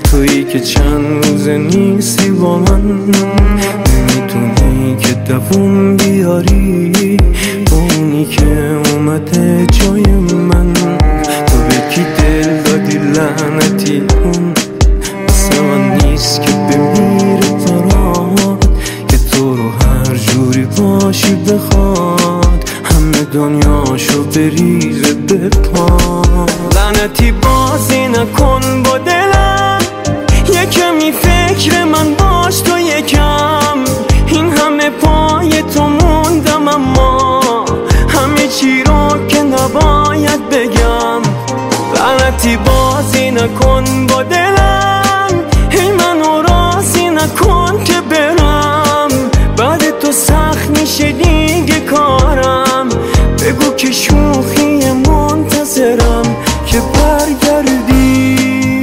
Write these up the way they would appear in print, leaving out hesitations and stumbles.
تویی که چند روز نیستی با من، نمیتونی که دووم بیاری با اونی که اومده جای من. تو به کی دل دادی لعنتی کن، مثل من نیست که بمیره برات، که تو رو هر جوری باشی بخواد همه دنیاشو بریزه به پا. لعنتی بازی نکن با دلم، یکمی فکر من باش تو یکم. این همه پای تو موندم اما همه چی رو که نباید بگم. لعنتی بازی نکن با دلم، هی منو راضی نکن که برم. بعد تو سخت میشه دیگه کارم، بگو که شوخی منتظرم که برگردی.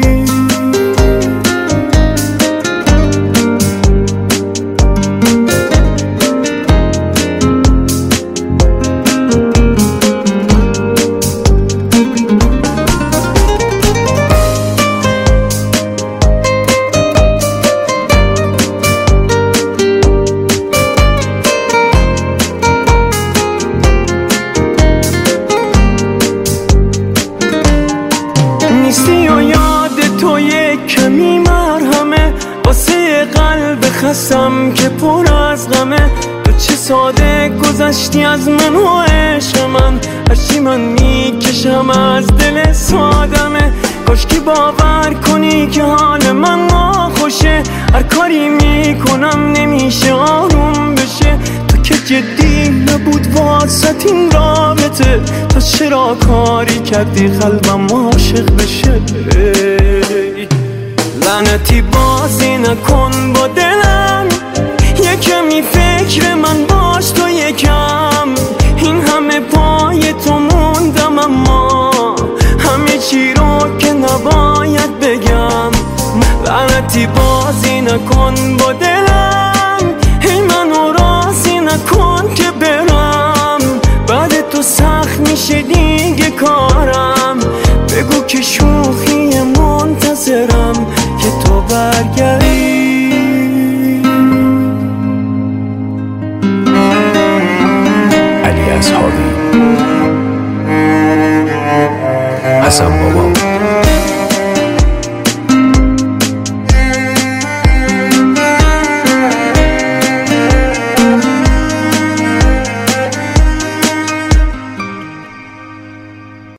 نیستی و یاد تو یک کمی مرهمه، واسه قلب خستم که پر از غمه. تو چه ساده گذشتی از من و عشق من، هرچی من میکشم از دل سادمه. کاشکی باور کنی که حال من ناخوشه، هر کاری میکنم نمیشه آروم بشه. تو که جدی نبود واسط این رابطه، تو چرا کاری کردی قلبم عاشق بشه؟ لعنتی بازی نکن با دلم، یکمی فکر من باش تو یکم. این همه پای تو موندم اما همه چی رو که نباید بگم. لعنتی بازی نکن با دلم، هی منو راضی نکن که برم. بعد تو سخت میشه دیگه کارم، بگو که شوخی منتظرم که تو برگردی.